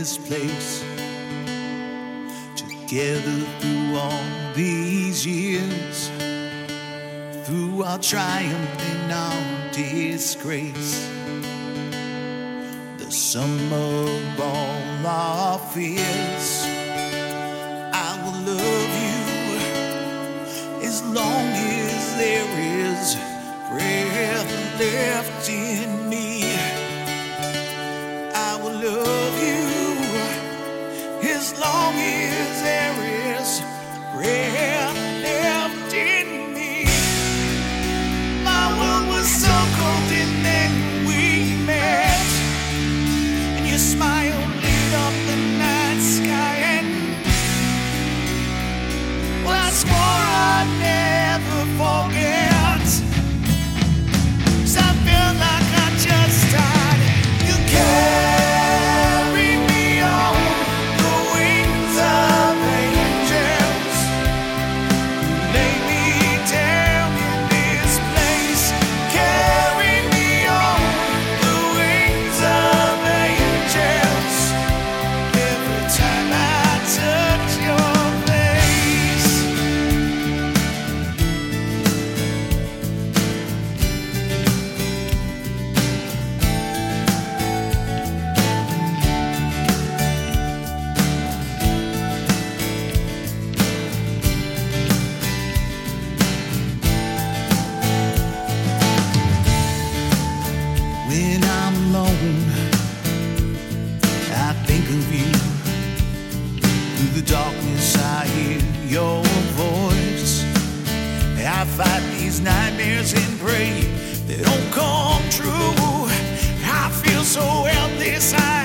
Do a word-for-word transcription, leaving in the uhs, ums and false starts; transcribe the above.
this place together through all these years, through our triumph and our disgrace, the sum of all our fears. I will love you as long as there is breath left in me. I will love you as long as there is breath left in me. My world was so cold and then we met, and your smile lit up the night sky, and well, I swore I'd never forget. 'Cause I felt like I just died. You carry me on the wings of angels. Lay me down in this place. Carry me on the wings of angels. Every time I touch your face. When I'm alone, I think of you. Through the darkness I hear your voice. I fight these nightmares and pray they don't come true. I feel so helpless. I